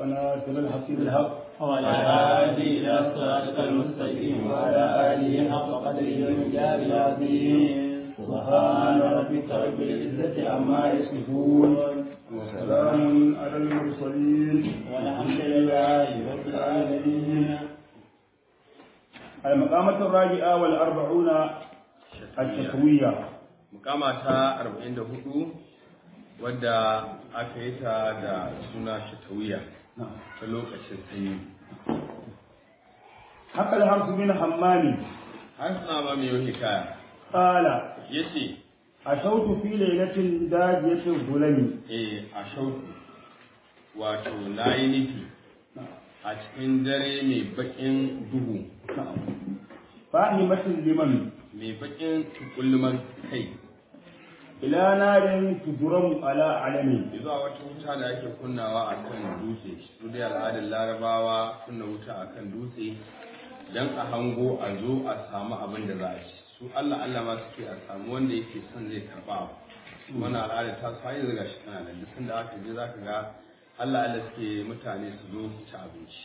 ناصر الحق بالحق وعلى آله إلى صراطك المستقيم وعلى آله حق قدره ومقداره العظيم سبحان ربك رب العزة عما يصفون وسلام على المرسلين والحمد لله رب العالمين. المقامة الرابعة والأربعون الشتوية Mukamata 44 wadda aka yi ta da suna shatawiya ta lokacin sanyi. حق الحرس بن حمام Har suna ba mai yau hikaya. قال Ya ce, أشوت في ليلة داجية الظلم a shauku, wato na yi nufi a cikin dare mai baƙin duhu, فاهمة لمن mai baƙin tukulman kai, إلى نار تجرم على علم zuwa wata wuta da ake kunnawa a kan dutse. Su dai al'adar larabawa kunna wuta a kan dutse don a hango a zo a samu abin da za a ci. Su Allah ma suke a samu wanda yake son zai karɓa abu. Wannan al'adar ta su hanyar zaga shi tana da duk da aka je za ka ga Allah suke mutane su zo su ci abinci.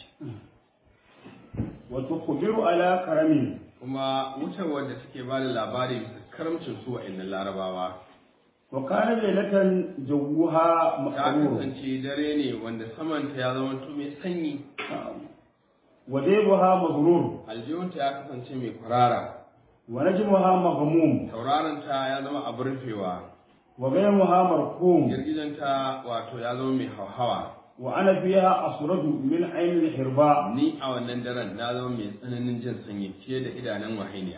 وتخبر على كرم Kuma wutar wadda take ba da labari bisa karamcin su wa'annan larabawa. وكان ليلة جوها Ta مقرور kasance dare ne wanda samanta ya zama mai sanyi, وديبها مغرور aljihunta ya kasance mai kwarara, ونجمها مغموم tauraronta ya zama abin rufewa, وغيمها مركوم girgijanta wato ya zama mai hauhawa. وأنا فيها أسرد من عين الحرباء Ni a wannan daren na zama mai tsananin jin sanyi fiye da idanun wahainiya,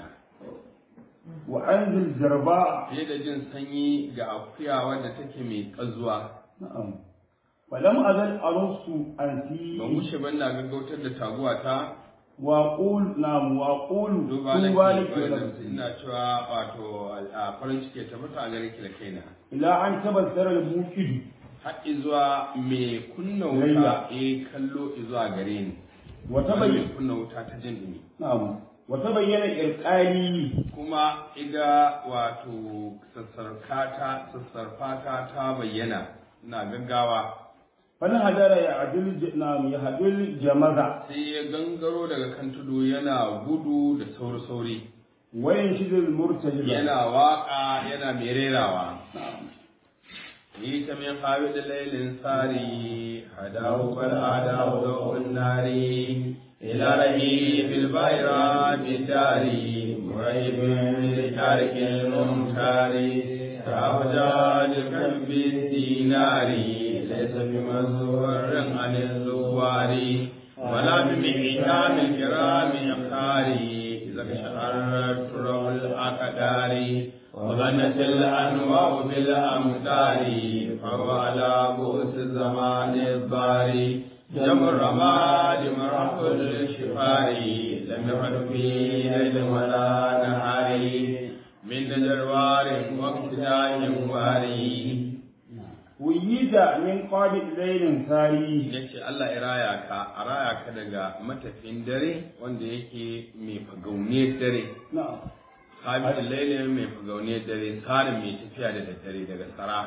وأنزل الزرباء fiye da jin sanyi ga akuya wadda take mai ƙazuwa. نعم ولم أزل أرص Ban أنسي wuce ban na gaggautar da taguwa ta وأقول نعم وأقول duba طوبى nake لك wadda ina cewa wato a farin ciki ya tabbata a gare ki da kaina. إلى أن تبذر الموكد Har zuwa mai kunna wuta Layya. kallo zuwa gare ni. Mai وتبين kunna wuta ta jin dumi. نعم وتبين إرقالي Kuma iga wato sassarfata ta bayyana na gaggawa. فنهدر نعم يهدل جمزة Sai ya gangaro daga kan tudu yana gudu da sauri-sauri. وينشد المرتجل Yana waka yana mai rerawa. Ita min hawi da lailin sari, hadahu bal adahu da unnari, ila rahi bil bayra bidari, murahibin bil tarikin mumtari, ta'awja jikan bid dinari, laysa bi mazhurin anil zuwari, wala bi mi'tamil kirami iqari, idza shaharat turul aqdari. وغنت الأنواع بالأمثال فهو على بؤس الزمان الضاري جمع الرماد مرح الشفار لم يحد في ليل ولا نهار من جروار واقتداء واري ويجد من قابل ليل ثاري yace Allah ya raya ka daga matafin dare wanda yake mai fagauniyar dare نعم Habibin lailin mai fagauniyar dare tsarin mai tafiya da daddare daga tsara.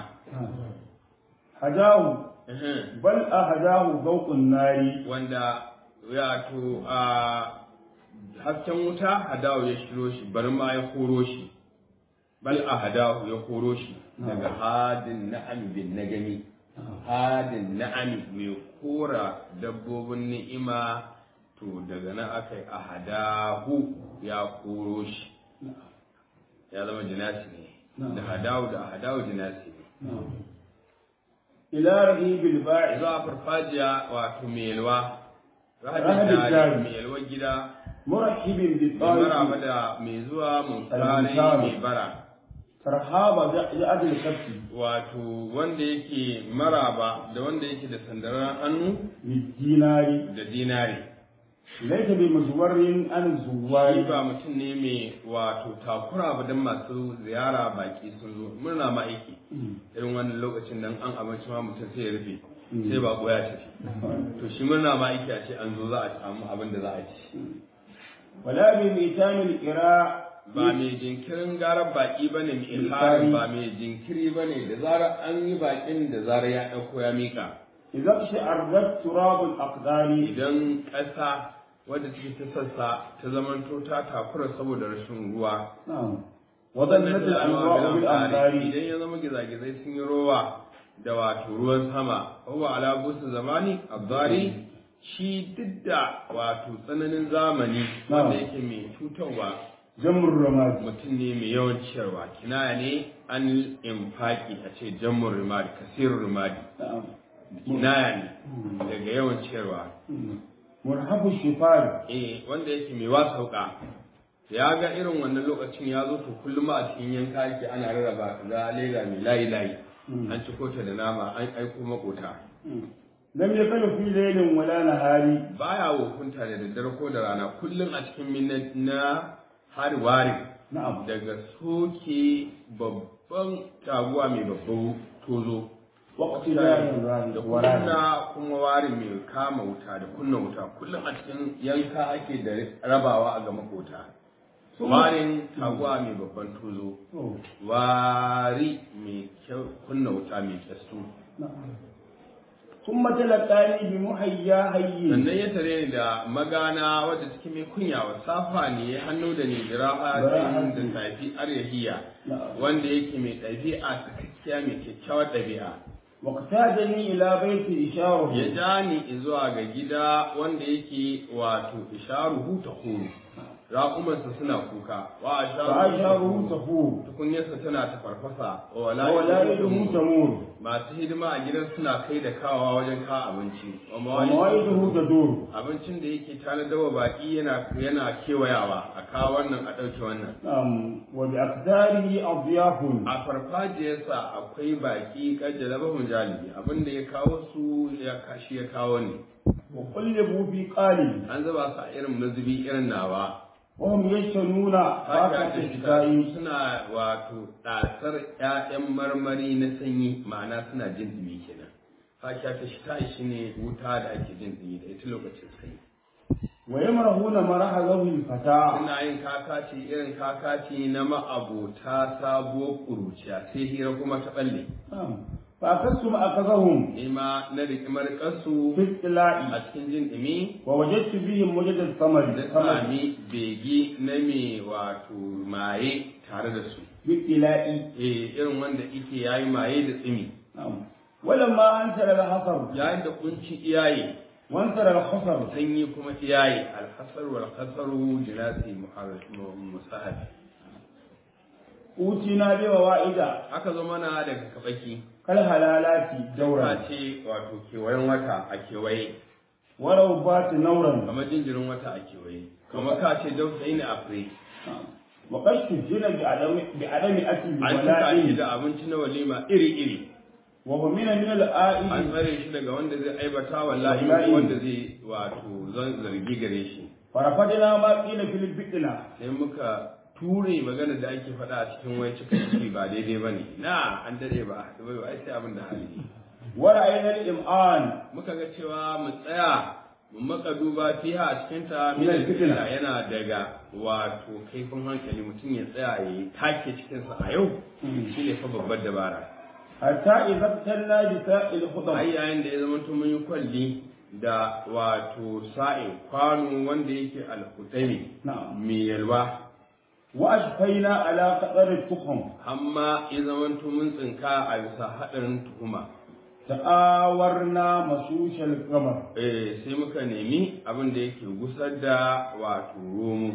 هداه بل أهداه ضوء النار Wanda wato a hasken wuta hadawu ya shiro shi bari ma ya koro shi. Bal a hadawu ya koro shi daga hadin na'ami bin na gani. Hadin na'ami mai kora dabbobin ni'ima to daga nan aka yi a hadahu ya koro shi. Ya zama jinasi ne da hadawu jinasi ne. إلى رهيب الباعث Zuwa farfajiya wato mai yalwa Rahadin jari. mai yalwa gida مرحب mai بالطالب maraba da mai zuwa musari mai bara ترحاب جاءت الكف wato wanda yake maraba da wanda yake da sandaran hannu بالدينار da dinari. ليس بمزور عن Shi الزوار ba mutum ne mai wato takura ba don masu ziyara baki sun zo murna ma aiki irin wannan lokacin nan an abinci ma mutum sai ya rufe sai ba ya tafi to shi murna ma aiki a ce an zo za a samu abin da za a ci. ولا بميتان القراء Ba mai jinkirin garar baki ba ne mai ilharin ba mai jinkiri ba ne da zarar an yi bakin da zarar ya ɗauko ya mika. إذا أرجت تراب الأقدار idan ƙasa wadda take ta sassa ta zamanto ta takura saboda rashin ruwa نعم وظلت الأنواع بالأمطار idan ya zama gizagizai sun yi rowa da wato ruwan sama huwa ala busu zamani abdari shi duk da wato tsananin zamani wanda yake mai cutarwa jamur ramad mutum ne mai yawan ciyarwa kinaya ne an infaki a ce jamur rimadi kasirur rimadi kinaya ne daga yawan ciyarwa murhabu shifar wanda yake mai wasauka ya ga irin wannan lokacin ya zo to kullum a cikin yanka yake ana rarraba ga leda mai layi layi an ci kota da nama an aiko makota lam yakunu fi laylin wala nahari baya wofunta da daddare ko da rana kullum a cikin minna na har wari na'am daga soke babban taguwa mai babban tozo waqti da da kunna kuma wari mai kama wuta da kunna wuta kullum a cikin yanka ake da rabawa a ga makota warin taguwa mai babban tozo wari mai kunna wuta mai kyastu ثم تلقاني بمحيا حي sannan ya tare ni da magana wadda take mai kunya wa safa ne ya hannu da ni jira'a da tafi aryahiya wanda yake mai ɗabi'a sakakkiya mai kyakkyawar ɗabi'a waqtadani ila baiti isharu ya jani zuwa ga gida wanda yake wato isharuhu tahuru raƙumarsa suna kuka wa asharuhu tahuru tukunyarsa tana ta farfasa wa walaihi tamur masu hidima a gidan suna kai da kawawa wajen kawo abinci wa mawaiduhu tadur abincin da yake tanadawa baki yana kewayawa a kawo wannan a ɗauke wannan wa bi aqdarihi adyafun a farfajiyarsa akwai baki kajjalabahum jalibi abinda ya kawo su ya kashi ya kawo ne wa qallabu fi qali an zuba su a irin mazubi irin nawa wahum yashnuna fata shitai suna wato ɗasar ƴaƴan marmari na sanyi ma'ana suna jin dumi kenan fata shitai shine wuta da ake jin dumi da ita lokacin sanyi wa yamrahuna maraha zawil fata suna yin kakaci irin kakaci na ma'abota sabuwar kuruciya sai hira kuma ta balle fa akasu ma akazahum ima na rikimar kasu fi ila'i a cikin jin dumi wa wajadtu bihim mujadal samari da sami begi na me wato maye tare da su fi ila'i irin wanda ike yayi maye da tsimi walamma ansara al-hasar yayin da kunci iyaye wansara al-khasar sanyi kuma iyaye al-hasar wal khasaru jinasi musahab utina bi wa'ida aka zo mana daga kabaki kal halalati daura ce wato kewayen wata a kewaye walau bat nauran kamar jinjirin wata a kewaye kamar ka ce dausayi ne a fure wa qashtu jina bi adami akli an tuka da abinci na walima iri iri wa hum min al-a'i an tsare shi daga wanda zai aibata wallahi wanda zai wato zan zargi gare shi farafadina ma qila fil bidna sai muka ture magana da ake faɗa a cikin wai cikin ciki ba daidai ba ne na an dade ba a bai ai sai abin da hali ne wa ra'ayna al-im'an muka ga cewa mu tsaya mu maka duba fiha a cikin ta mina yana daga wato kaifin hankali mutum ya tsaya ya take cikin sa a yau shi ne fa babbar dabara hatta idza tanna bi sa'il khudam ai yayin da ya zama mun yi kwalli da wato sa'in kwano wanda yake al-hudami mai yalwa wa ashfaina ala qadar tukhum amma ya zamanto mun tsinka a bisa hadarin tuhuma ta'awarna masushal qamar sai muka nemi abin da yake gusar da wato romo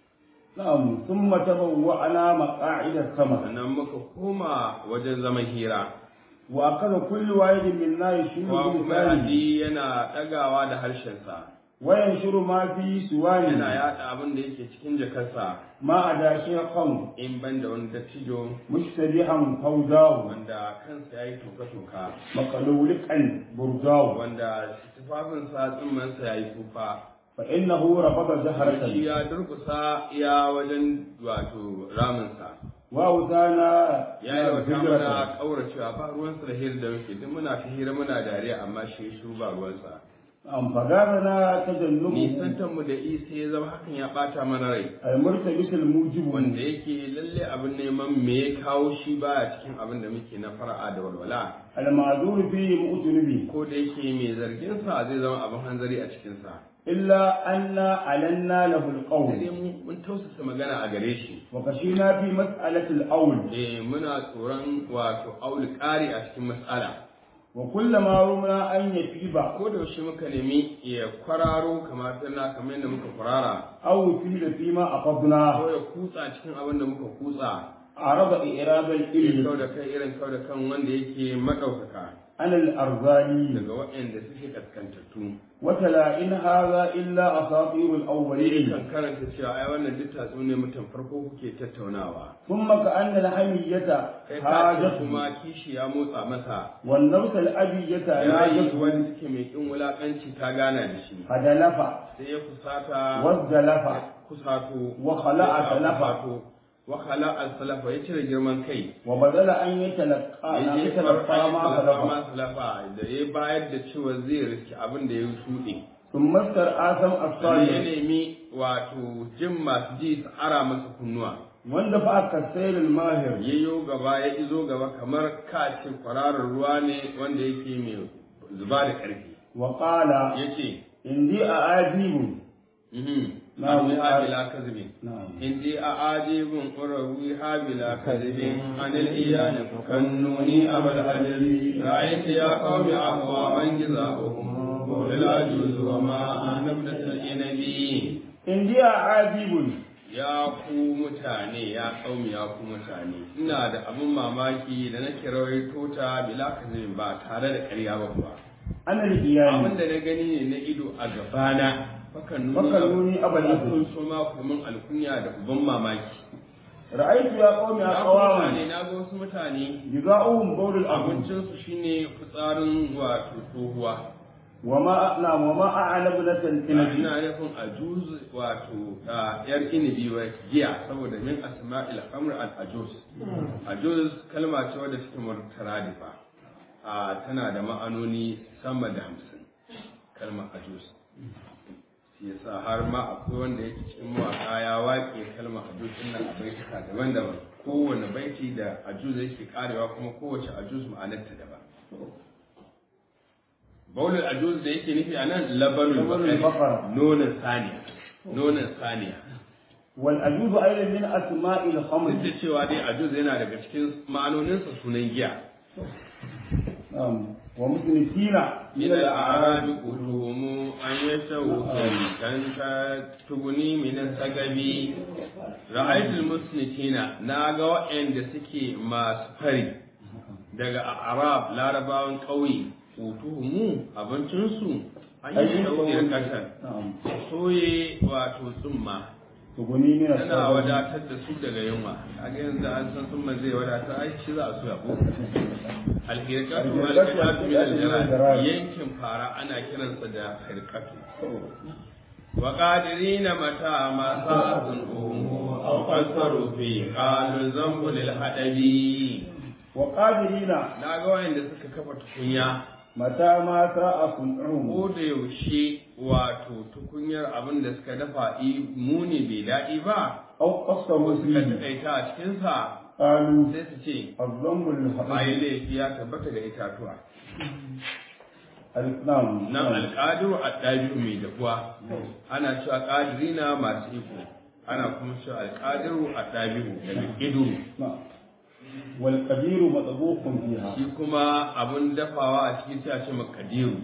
na'am thumma tabawwa'na maqa'ida sama sannan muka koma wajen zaman hira wa akaza kullu wahidin minna yashuru wa bi kuma hadi yana dagawa da harshen sa wa yanshuru ma fi suwani yana yada abin da yake cikin jakarsa ma ada shaykhan in banda wani dattijo mushtabihan fawdahu wanda kansa yayi toka maqalulikan burdahu wanda tufafin sa tsimman sa yayi tufa fa innahu rabata jaharatan shi ya durkusa iya wajen wato ramin sa wa utana ya yi wata mana kauracewa ba ruwansa da hira da muke duk muna ta hira muna dariya amma shi shiru ba ruwansa an fagara na tajannubu nisantar mu da isa ya zama hakan ya bata mana rai ay murtabisul mujibu wanda yake lalle abin neman me ya kawo shi baya cikin abin da muke na fara'a da walwala المعذور فيه مؤتنبي ko da yake mai zargin sa zai zama abin hanzari a cikin sa إلا أن أعلنا له sai dai القول mun tausasa magana a gare shi وخشينا في مسألة الأول muna tsoron wato auli ƙari a cikin mas'ala وكلما رمنا أن يتيب ko da yaushe muka nemi ya kwararo kamar yadda muka kwarara أو يفيد فيما أخذنا ko ya kutsa cikin abin da muka kutsa عرض إعراب الإبل kau da kai irin kau da kan wanda yake madaukaka على الأرذال daga waɗanda suke kaskantattu وتلا إن هذا إلا أساطير الأولين kan karanta cewa ai wannan duk tatsuniyar mutum farko kuke tattaunawa ثم كأن الحمية kai ka ce حاجة kuma kishi ya motsa masa والنفس الأبية yayi ناجة wanda suke mai kin wulakanci ta gana da shi فدلف sai ya kusata وازدلف kusato وخلع ya سلفا kusato wa khala al-salafa ya cire girman kai وبدل أن يتلقى ما خلق salafa da ya bayar da cewa zai riski abin da ya shuɗe ثم استرعى سمع ya الصالح nemi wato jin masu ji su ara masa kunnuwa واندفع كالسيل الماهر yayyo gaba ya izo gaba kamar kace kwararar ruwa ne wanda yake mai zuba da ƙarfi وقال yace إني أعاجيب نعم بلا كذب نعم إني أعاجب أرويها بلا كذب عن الإيان فكنوني أبا الأجل رأيت يا قوم أقواما جزاؤهم وللعجوز وما أنا ابنة الإنبي إني أعاجيب ya ku mutane ya kaumi ya ku mutane ina da abin mamaki da nake rawaito ta bila kazibin ba tare da ƙarya ba kuwa أنا الإيان abin da na gani ne na ido a gabana فكنوني أبا الأجل kun so ma ku min alkunya da uban mamaki رأيت يا قوم أقواما na ga wasu mutane جزاؤهم بول الأبد abincinsu shine fitsarin wato tsohuwa وما أعلى ابنة الإنبي ina nufin ajuz wato yar inibi wa giya saboda min asma'il amr al ajuz kalma ce wadda take murtaradifa tana da ma'anoni sama da 50 kalmar ajuz shi yasa har ma akwai wanda yake cikin mawaka ya waƙe kalmar ajuz din nan a baituka daban-daban kowane baiti da ajuz yake karewa kuma kowace ajuz ma'anarta daban baulul ajuz da yake nufi anan labanul baqar nonon saniya والأجوز أيضا من أسماء الخمر duk da cewa dai ajuz yana daga cikin ma'anoninsa sunan giya ومسنسين من الأعراب قلوهم أن يشتوا كان تغني من السقب رأيت المسنسين ناغا وإن دسكي ما سفري daga Arab larabawan ƙauye utuhumu abincinsu an yi shaudiyar kasar soye wato tsumma tana wadatar da su daga yunwa a ga yanzu an san tsumma zai wadatar ai shi za a so ya ko alhirkatu alhirkatu min aljara yankin fara ana kiransa da hirkatu wa qadirina mata ma sa'atun aw qasaru fi qalu zambu lil hadabi wa qadirina na ga wayanda suka kafa tukunya mata ma sa'atun ko da yaushe wato tukunyar abin da suka dafa muni bai daɗi ba aw qasaru suka fi taƙaita a cikinsa qalu sai su ce azzambul bayan hadabi laifi ya tabbata da itatuwa al-islam nan alƙadiru a ɗabi'u mai dafuwa ana cewa ƙadirina masu iko ana kuma cewa alƙadiru a ɗabi'u daga ƙiduru wal qabiru madbuqun fiha shi kuma abun dafawa a cikin sai a ce makadiru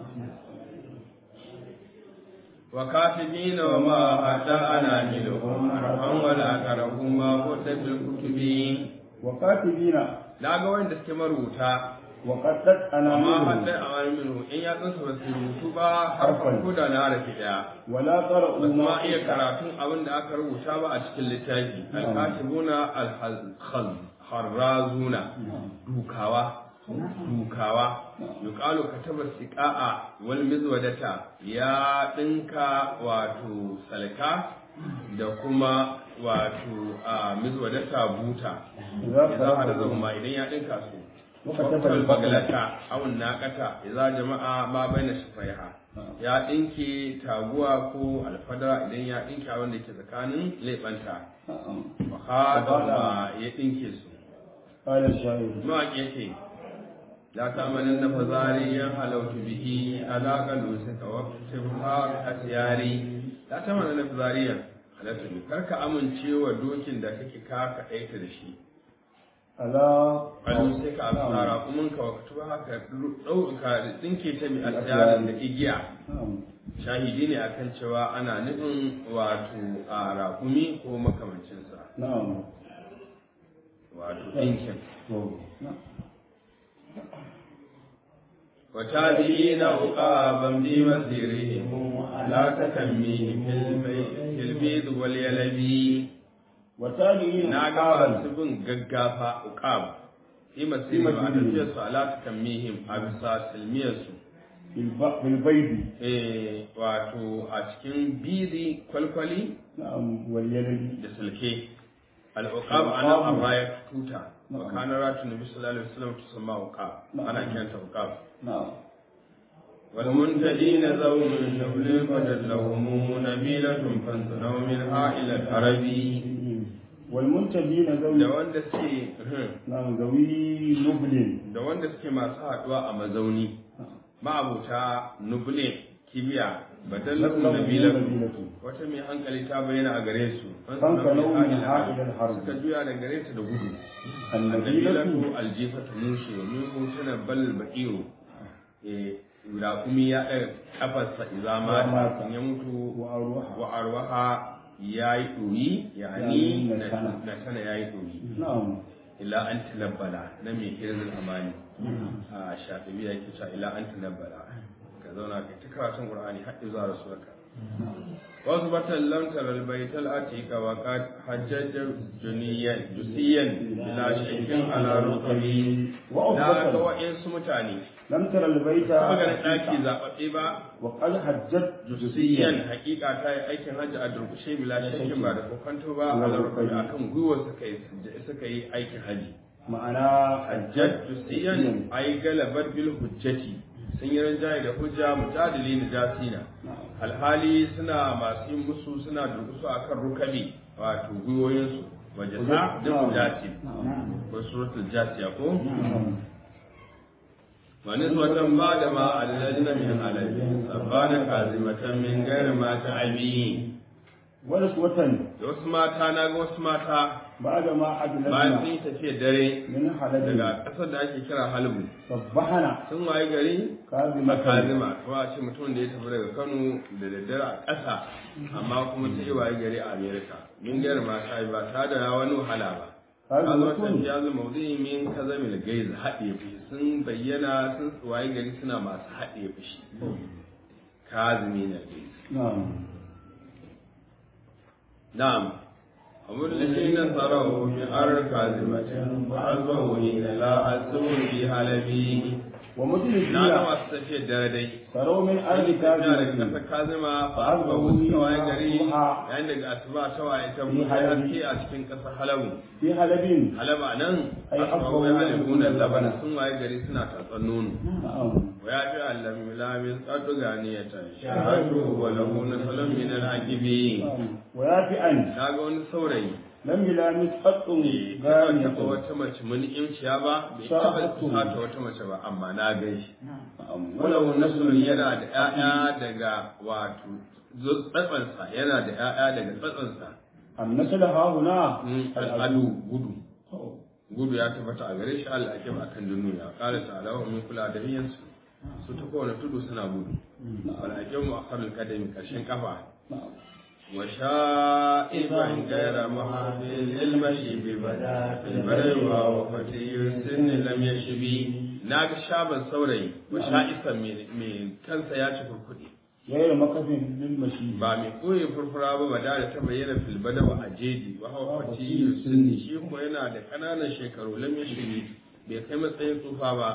wa katibina wa ma hatta ana milhum arfan wala karahum ma qutabil kutubi wa katibina na ga wanda suke marubuta wa qaddat amma anamilu hatta a minhu in ya tsansa ba su rubutu ba harfan ko da na harafi daya wala qara'u ba ma ma iya karatun abin da aka rubuta ba a cikin littafi al-katibuna al-harrazuna dukawa yuqalu kataba siqa'a wal mizwadata ya dinka wato salka da kuma wato mizwadata buta idan hada zama idan ya dinka su wakil bagalata awun naqata idza jama'a ma baina shafaiha ya dinke taguwa ko alfadara idan ya dinka wanda yake tsakanin lebanta wa hada ya dinke su qala ash-sha'ir mawaƙi yake لا تمنن فزاريا حلوت به على قلوسك واكتبها أسياري لا تمنن فزاريا حلوت به كرك أمن cewa dokin da kake ka kaɗaita da shi قلوسك أسارا kuma ka waktuba haka ɗauka ɗinke ta mai asiyarin da igiya shahidi ne akan cewa ana nufin wato a raƙumi ko makamancinsa wato ɗinkin وتابعين عقابا بمسيرهم على تكميهم في البيض واليلبي وتابعين عقابا سبن غغافا عقاب في مسيرهم على تكميهم أبسا سلميسو بالبيض wato a cikin bizi kwalkwali واليلبي da sulke al-uqab ana arraya tuta wa kana ratu nabi sallallahu alaihi wasallam tusamma uqab ana kiranta uqab wal muntadina zawmun shawlin fadallahum nabilatun fantunaw minha ila al-arabi wal muntadina zawmun da wanda suke zawi nublin da wanda suke masu haduwa a mazauni ma'abuta nublin kibiya badallahum nabilatun wata mai hankali ta bayyana a gare su fanka nauyin ha'idar harbi suka juya da gare ta da gudu annabilatu aljifatu mushi wa min hutuna bal ba'iru raƙumi ya ɗaga kafarsa izama ya mutu wa arwaha ya yi ɗoyi yani na tana ya yi ɗoyi ila an tilabbala na mai hirzul amani a shafi biya ke cewa ila an tilabbala ka zauna kai ta karatun ƙur'ani haɗe zuwa rasuwarka wasu batan lantar albaital atika wa kad hajjajar jusiyan bila shakin ala rukami da ga wa'insu mutane lantar albaita kuma ga ɗaki zaɓaɓɓe ba wa kad hajjat jusiyan hakika ta yi aikin hajji a durkushe bila shakin ba da kokanto ba ala rukami akan gwiwar suka yi aikin hajji ma'ana hajjat jusiyan ay galabar bil hujjati sun yi rinjaye da hujja mutadili na jasina alhali suna masu yin musu suna durkusu a kan rukabi wato gwiwoyinsu wajasa da hujjati ko suratul jasiya ko wani watan ba da ma alilajina min alabi sabbana kazimatan min gairi mata abi wani watan da wasu mata na ga wasu mata ba da ma adalajina bayan sun yi tafiyar dare min halabi daga ƙasar da ake kira halbu sabbahana sun waye gari kazimatan kazima kuma a ce mutum da ya tafi daga Kano da daddare a ƙasa amma kuma ta yi waye gari a Amerika min gayar mata ba ta da wani wahala ba kazimatan ya zo mawdu'i min kazamil gaiz haɗe fushi sun bayyana sun waye gari suna masu haɗe fushi kazimi na gaiz na'am الذين صروا بأرض كاذبة وعزوا إلى لا أسوا في حلبي ومجلسين نعم واستفي الدردي صروا من أرض كاذبة كاذبة فأصبحوا سواء قريب عندك أتباع سواء تبو حياتي أشكين كسر حلب في حلب حلب أنن أصبحوا يحلبون اللبن سواء قريب سنة تصنون ويأتي اللملامس قد غانية شهده وله نسل من العجبين ويأتي أن ناقون سوري لم يلامس قط غانية wata mace mun imciya ba bai taba ta wata mace ba amma na gaishe walau nasul yana da ƴaƴa daga wato tsatsansa yana da ƴaƴa daga tsatsansa annasala hauna al'adu gudu ya tabbata a gare shi Allah ake ba kan duniya qala ta'ala wa min kula da riyansu su ta kowane tudu suna gudu wal ajamu akharul qadami karshen kafa wa sha'iban ghayra muhabil lil mashi bi bada fil bari wa fatiyun sin lam yashbi naga shaban saurayi wa sha'isan me kansa ya ci kurkudi yayin makafin lil mashi ba mai koyi furfura ba da ta bayyana fil bada wa ajeji wa hawa fatiyun sin shi ko yana da kananan shekaru lam yashbi bai kai matsayin tsufa ba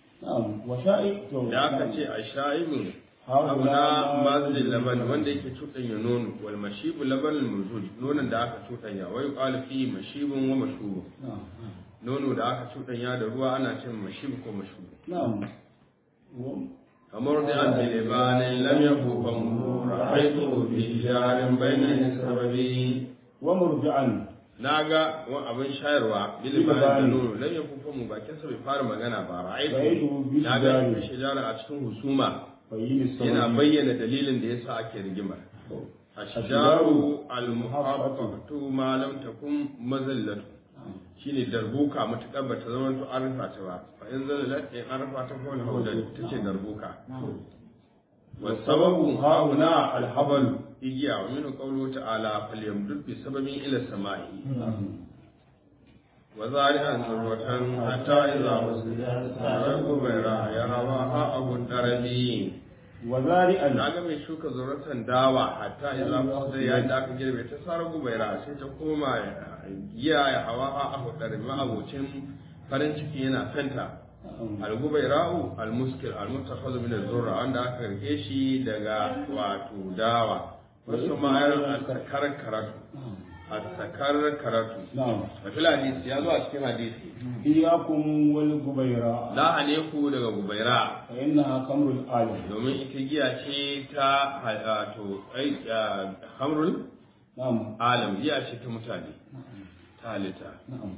da aka ce a sha'ibin abu na mazilin laban wanda yake cuɗanya nono wal mashibu labanin muzul nonon da aka cuɗanya wai ƙwalifi mashibin wa mashubu nono da aka cuɗanya da ruwa ana ce mashibu ko mashubu kamar da an bile ba ne lam ya kufan ra'aitu fi jarin bayanin sababi wa murji'an naga wani abin shayarwa bilibanin da nono lam yakufa mu bakin sa bai fara magana ba ra'aytu naga shijara a cikin husuma yana bayyana dalilin da yasa ake rigima ashijaru al-muhabbatu ma lam takun mazallatu shine darbuka mutakar bata zama to arfa ta ba fa in zallalat in arfa ta ko haudan tace darbuka wa sababu hauna al-habal igiya wa min qawlu ta'ala falyamdud bi sababin ila samai wa zari'an zarwatan hatta idza wasila sarabu bayra ya hawa abun darabi wa zari'an naga mai shuka zuratan dawa hatta idza wasila ya da aka girbe ta sarabu bayra sai ta koma giya ya hawa abu darabi ma abocin farin ciki yana kanta al-gubayra'u al-muskil al-mutakhadhu min az-zurra wanda aka rike shi daga wato dawa wasu ma'ayar al-sakar karatu a fil hadisi ya zo a cikin hadisi iyakum wal gubayra la aneku daga gubayra fa innaha kamrul alim domin ita giya ce ta wato kamrul alam giya ce ta mutane ta halitta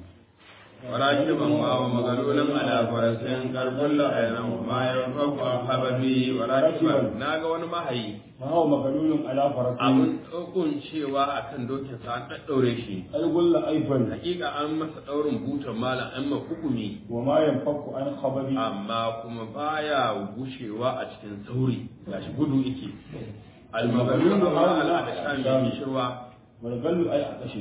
warakiban ma wa magalulan ala farasin karbulla ayran ma yanfaku hababi warakiban naga wani mahayi hawa magalulun ala farasin abun tsokon cewa akan dokin sa an daddaure shi algulla aifan hakika an masa daurin butan malam an ma hukumi wa ma yanfaku an khababi amma kuma baya gushewa a cikin sauri gashi gudu yake al-magalulu ala ashami shirwa walgallu ay adashi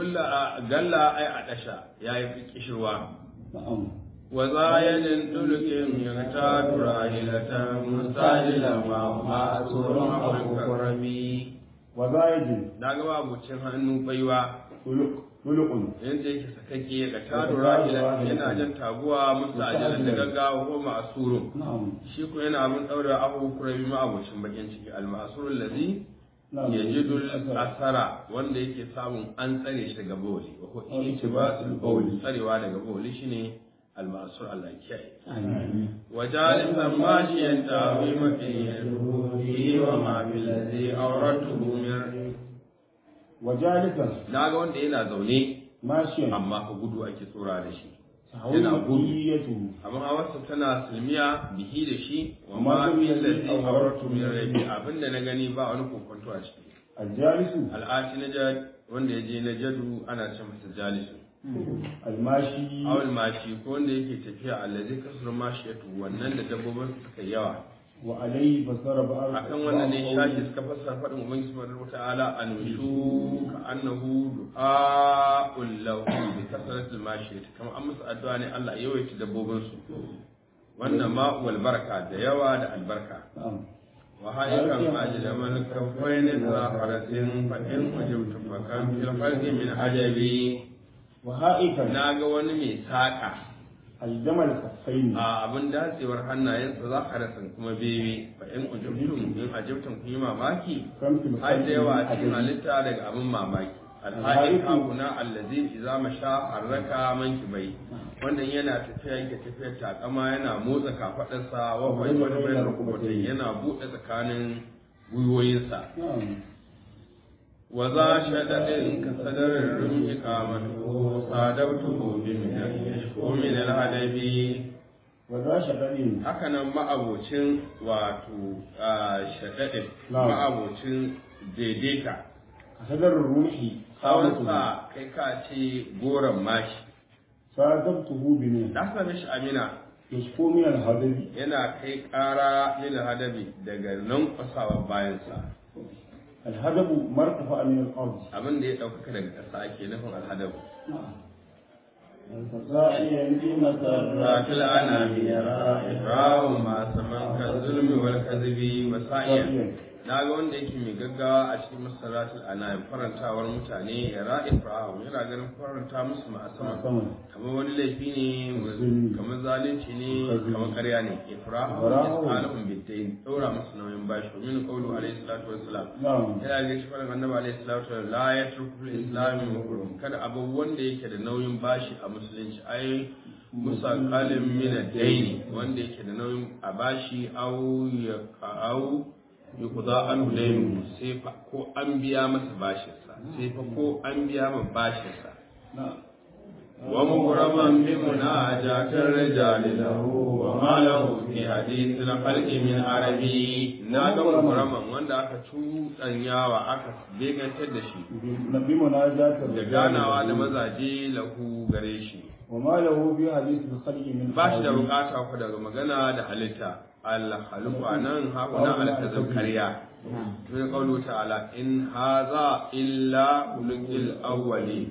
galla ay adasha yayi kishirwa na'am wa zayadan dulukin yata turahilatan mustajila ma asurun abukurami wa zayadin daga babucin hannu baiwa tulukun yanda yake sakake ga turahilatan yana jan taguwa mustajila da gaggawa ko ma'asurun shi ko yana abin daura abukurami ma abucin bakin ciki al-ma'surul ladhi yajidul asara wanda yake samun an tsare shi daga bawli wa ko itibasul bawli tsarewa daga bawli shine al-ma'sur Allah kiyai wajalisan mashiyan ta'wima fi wa ma bil ladhi awratuhu min wajalisan naga wanda yana zaune mashiyan amma ka gudu ake tsora da shi yana gudu amma hawarsa tana silmiya bihi da shi wa ma bil ladhi awratuhu min rabi abinda na gani ba wani kokonto a ciki aljalisu al'ashi na wanda ya je na jadu ana ce masa jalisu almashi awal mashi ko wanda yake tafiya allazi kasur mashi yato wannan da dabbobin suka yawa wa alayhi fasara ba'ar akan wannan ne shashi suka fassara fadin ubangiji subhanahu wataala anushu ka annahu du'a'ul lahu bi kasratil mashi kamar an musu addu'a ne Allah ya yawaita dabbobin su wannan ma wal baraka da yawa da albarka wa hayyan ajla man kafaina za farasin fa in wajibtu fa kan fil khalqi min ajabi wa ha'ikan naga wani mai saka aljamal kafaini a abin datsewar hannayensa za a rasa kuma bebe fa in ajabtum kun yi mamaki har da yawa a cikin halitta daga abin mamaki alhaji hakuna allazi idza masha harraka mankibai wannan yana tafiya yake tafiyar takama yana motsa kafadarsa wa bayyin rukubatai yana bude tsakanin gwiwoyinsa wa za shadadin ka sadarin rumi kamatu sadabtuhu bi min al-hadabi wa za shadadin haka nan ma'abocin wato shadadin ma'abocin daidaita sadarin ruhi hawansa kai ka ce goron mashi sadabtuhu bi min da same shi amina yashku min al-hadabi yana kai ƙara min al-hadabi daga nan kwasawa bayansa الهدب مرتفع من الأرض abin da ya ɗaukaka daga ƙasa ake nufin alhadabu ratul anami rawu masu manka zulmi wal kadhibi wasa'iya naga wanda yake mai gaggawa a cikin masaratul anami farantawar mutane ya ra'i fa'u yana ganin faranta musu ma sama kamar wani laifi ne kamar zalunci ne kamar ƙarya ne ifrahu isqalahum bid-dayn daura musu nauyin bashi min qawlu alayhi salatu wassalam yana ga shi faɗin annabi alayhi salatu wassalam la yatruku fil islam mukrum kada abu wanda yake da nauyin bashi a musulunci ai musaqalin min ad-dayn wanda yake da nauyin a bashi au yuqda an dainu sai fa ko an biya masa bashinsa sai fa ko an biya masa bashinsa wa mughraman bi munajatir rijali lahu wa ma lahu fi hadith al-khalqi min arabi na ga mughraman wanda aka cuɗanyawa aka begantar da shi bi munajatir da ganawa da mazaje lahu gare shi wa ma lahu bi hadith al-khalqi min ba shi da bukata ku daga magana da halitta al-khaluqa nan hakuna al-kazab kariya min qawlu ta'ala in hadha illa ulul awwali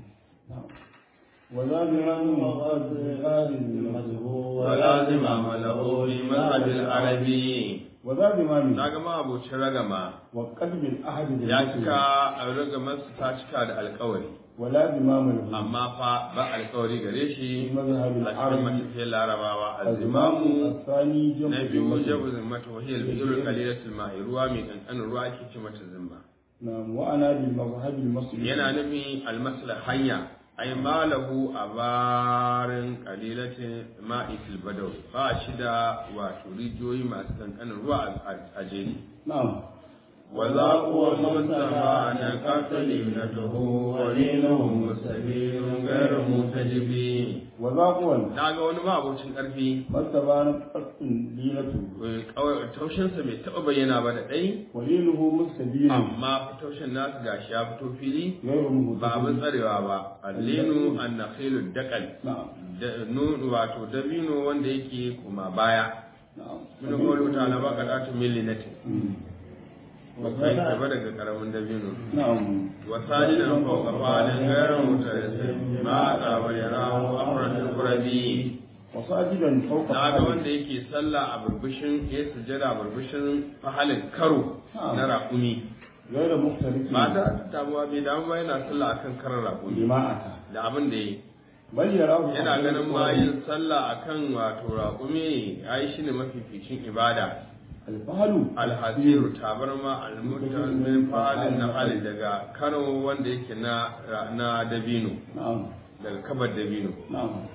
وذابرا وقد المذهول ولازم عمله لمذهب العربي وذابرا daga ma abocin ragama وقد بالأحد ya cika a ragamar ta cika da alkawari ولازم عمله amma fa ba alkawari gare shi مذهب a cikin العربي matafiyar larabawa الزمام azimamu الثاني na جمع biyu jabu zimmata wahiyar biyar kalilatul ma'i ruwa mai kankanin ruwa ake ce mata zimma نعم وأنا بالمذهب المصري yana nufin almasla hanya ay malahu abarin qalilatin ma'i fil badaw ba shi da wato rijiyoyi masu kankanin ruwa a jeri نعم وذاقوا المنتهى أن قتلينته ولينه مستبين غير متجبين وذاقوا naga wani ma abocin karfi مرتبان قط ليلته taushinsa bai taɓa bayyana ba da ɗai وليله مستبين amma taushin nasu gashi ya fito fili غير ba abin مهتدين tsarewa ba allinu annakhilu dakal نعم wato dabino wanda yake kuma baya نعم mun qawlu ta'ala ba qadatu millinatin kai gaba daga karamin dabino نعم wasajidan fawqa falin ghayra mutarisin ma ta bayyana amran qurabi وساجدا فوق naga wanda yake sallah a burbushin ya sujada burbushin fahalin karo na raƙumi غير مختلف ba ta damuwa bai damu ba yana sallah akan karar raƙumi بما أتى da abin da yi بل يراه yana ganin ma yin sallah akan wato raƙumi ai shine mafificin ibada الفهل alhasiru tabarma almutamin fahalin na hali daga karo wanda yake na dabino نعم daga kabar dabino نعم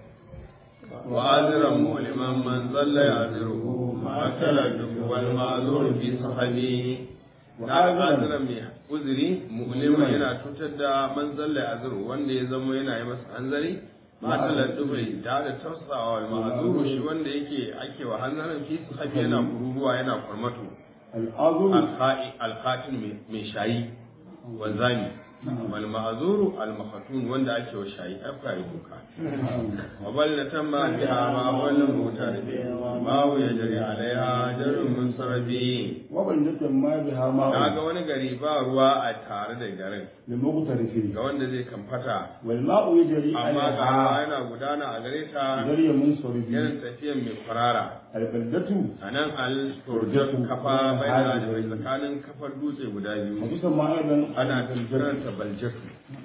وعذرا مؤلما من ظل يعذره معتل والمعذور في صحبه وعذرا mai uzuri mu'lima yana cutar da man zalla ya'zuru wanda ya zama yana yi masa hanzari matalar dubai da tausawa wal ma'zuru shi wanda yake ake wa hanzarin fi sahabi yana kururuwa yana kurmato العذر alkhatin mai shayi wanzami wal ma'zuru al makhatun wanda ake wa shayi akwai kuka wa balnatan ma biha ma wal mutaribi ma ya jari alaiha jarun munsarabi وبلدة ما بها ماء kaga wani gari ba ruwa a tare da garin لمغترفين ga wanda zai kamfata والماء يجري amma ga ruwa عليها yana gudana a gare ta جري منصرف irin tafiyan mai kwarara البلدة a nan al-turjatu kafa bai da tsakanin kafar dutse guda biyu وتسمى أيضا ana kiranta baljatu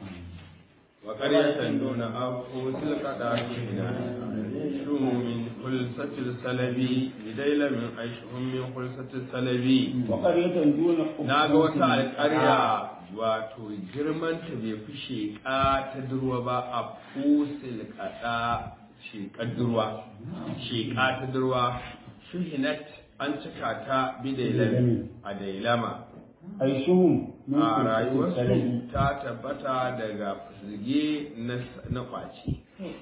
wa qaryatan duna afu tilqada fina shum min khulsatil salabi lidayla min aishhum min khulsatil salabi وقرية دون naga wata alƙarya wato girman ta bai fi sheƙa ta durwa ba a fusil kada sheƙar durwa sheƙa ta durwa shuhinat an cika ta bidailami a dailama عيشهم من a كل سلبي rayuwarsu ta tabbata daga fuzge na kwaci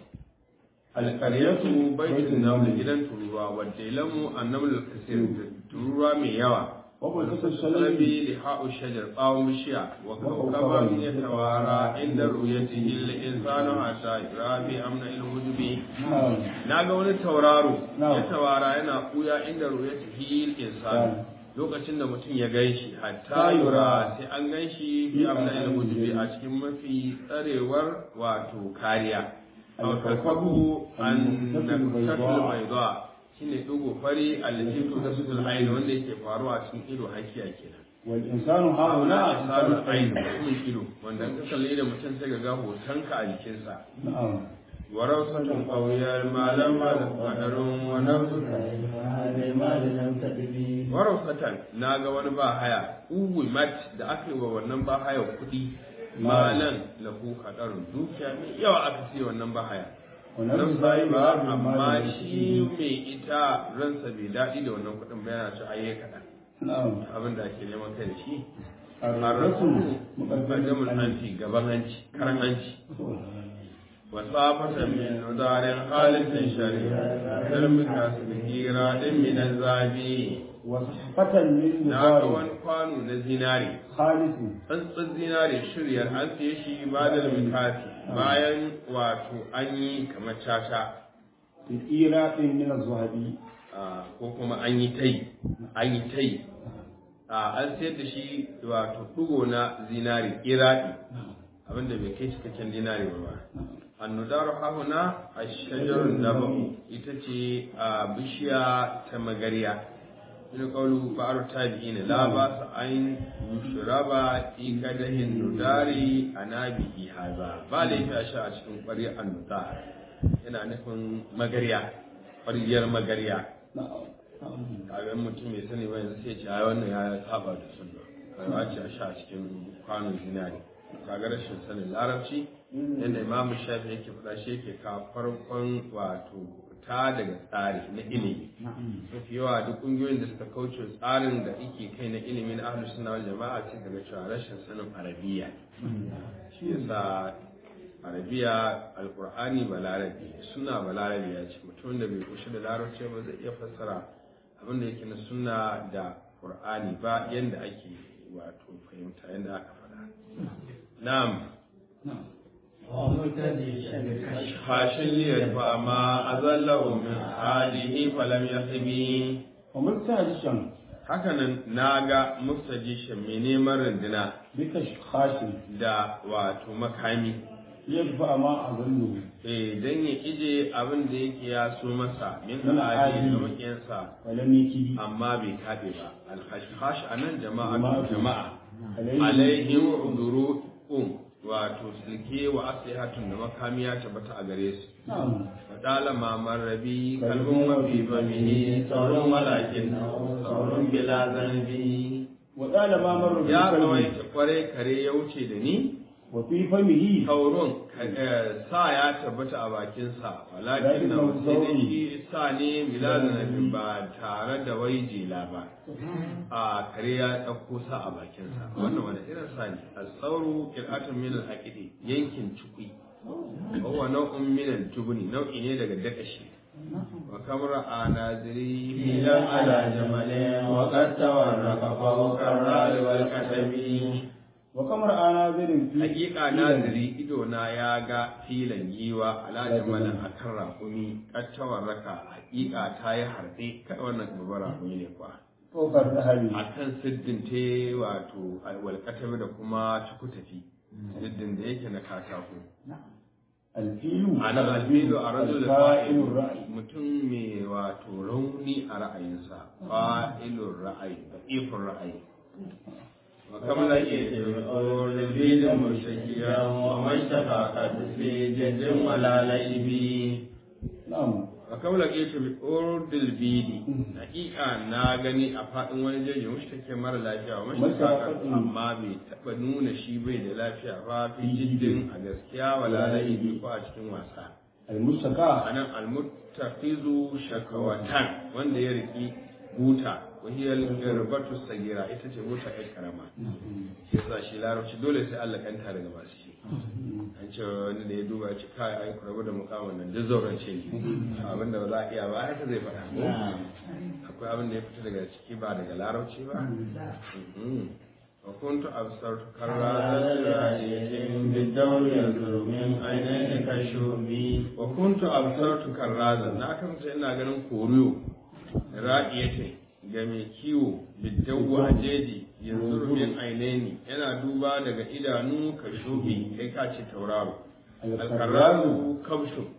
alƙaryatu baitin naml gidan tururuwa wadda ilamu annaml kasir tururuwa mai yawa وقلت السلبي salabi liha'u shajar tsawon bishiya wa kawkaban ya tawara inda ru'yatihi al-insanu hatta yurabi amna al-wujubi naga wani tauraro ya tawara yana kuya inda ru'yatihi al-insanu lokacin da mutum ya ganshi hatta yura sai an ganshi fi amna al-wujubi a cikin mafi tsarewar wato kariya al-kawkabu an naktatul bayda shine dugo fari al-jitu da sudul ayn wanda yake faruwa cikin ido hakiya kenan والإنسان ها hauna هنا asalul ayn mutumin ido wanda ka kalle da mutum sai ga hotonka a jikinsa نعم warawsatun qawiyal malam qadarun wa nafsu warawsatan naga wani ba haya mat da aka yi wa wannan ba haya kudi malan lahu qadarun dukiya mai yawa aka ce wannan ba haya nan sai ba amma shi mai ita ransa bai daɗi da wannan kuɗin ba yana ci ayye kaɗan na'am abin da ake neman kai da shi arrasul muqaddamul anfi gaban hanci karan hanci wasafatan min nudarin khalisin shari'a dalmi kasbihi radin min azabi wasfatan min na ga nubari wani kwano na zinare khalisu tsantsan zinare shiryar an siye shi ba da mikafi bayan wato an yi kamar caca iraqin min az-zahabi ko kuma an yi tai an sayar da shi wato ɗugo na zinari iraki abinda bai kai cikakken dinari ba annudaru hahuna a shajarun nabahu ita ce a bishiya ta magariya ina kaulu ba'ar tabi'in la ba su an yushraba fi kadahin nudari anabihi haza ba laifi a sha a cikin ƙwariyar annudar yana nufin magariya ƙwariyar magariya kagan mutum mai sani ba yanzu sai ce ai wannan ya saba da sunna kai ce a sha a cikin kwanon zinari kaga rashin sanin larabci yadda imamu shafi yake faɗa shi yake ka farkon wato ta daga tsari na ilimi mafi yawa duk ƙungiyoyin da suka kauce tsarin da ake kai na ilimi na ahlus sunna wal jama'a ce daga cewa rashin sanin arabiya shi yasa arabiya alqur'ani balarabi suna balarabi ya ce mutum da bai kushi da larabci ba zai iya fassara abin da yake na sunna da qur'ani ba yanda ake wato fahimta yanda aka faɗa na'am hashin liyar ba ma azallahu min halihi falam yahbi wa mustajishan hakanan naga mustajishan mai neman runduna bika khashin da wato makami yadfa ma azallu dan ya ije abin da yake ya so masa min hali da makiyansa walam yakidi amma bai kabe ba al-khashkhash anan jama'a alaihim uduru'um wato silke wa asihatun da makamiya tabbata a gare su fadala mamar rabi kalbun mafi bamihi sauran walakin sauran bila zanbi wadala mamar rabi ya kawai ta kware kare ya wuce da ni wa fi famihi sauran sa ya tabbata a bakinsa walakin na sai shi sa ne bila zanbi ba tare da wai jela ba a kare ya ɗauko sa a bakinsa wannan wani irin sa ne al-sauru qir'atun min al-aqidi yankin cikui wa nau'un min al-jubni nau'i ne daga dakashi wa kamra anaziri filan ala jamalin wa qad tawarraka fawqa ar-ra'li wal katabi wa kamar anazirin fi hakika naziri ido na ya ga filan giwa ala jamalin akan raƙumi qad tawarraka hakika ta yi harɗe kai wannan babbar raƙumi ne kwa kokar dahabi a kan siddin te wato walƙatabi da kuma cikutafi siddin da yake na katako alfilu a nan alfilu a rajul fa'ilun ra'ayi mutum mai wato rauni a ra'ayinsa fa'ilun ra'ayi da ifin ra'ayi wa kam la yatawar bidin mushakiya wa mashtaka ka fi jindin wala laibi na'am a kawla ke ta bi ordil bidi hakika na gani a faɗin wani jeji mushtake mara lafiya wa mashtaka amma bai taɓa nuna shi bai da lafiya ba fi jiddin a gaskiya wala laibi ko a cikin wasa al-mushtaka anan al-muttafizu shakawatan wanda ya riki buta wahiyar garbatu sagira ita ce buta ƴar karama yasa shi larabci dole sai Allah kanta daga masu shi an ce wani da ya duba ci kai ai ku rabu da mukamin nan duk zauren ce abin da ba za a iya ba haka zai faɗa akwai abin da ya fita daga ciki ba daga larabci ba wa kuntu absartu karrazan ra'iyatin bidawri yanzuru min ainihin kashubi wa kuntu absartu karrazan na kasance ina ganin koriyo ra'iyatin ga mai kiwo biddawu a jeji yanzu min ainihi yana duba daga idanu ka shubi kai ka ce tauraro alkarraru kabshu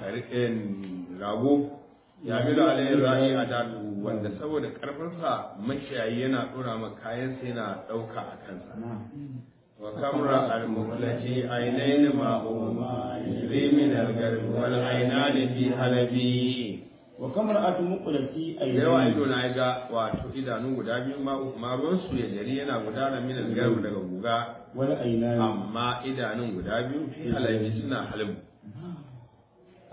rago ya bi da alayin ra'i a dadu wanda saboda karfinsa makiyayi yana dora ma kayansa yana dauka a kansa wa kamra al-muflati ainaini ma'uma yurimin al-garbi wal ainani fi halabi wa kamar atu muqlati ay yawa ido na ga wato idanu guda biyu ma ruwan su ya jari yana gudana min al-garb daga guga wal aynani amma idanun guda biyu fi halabi suna halbu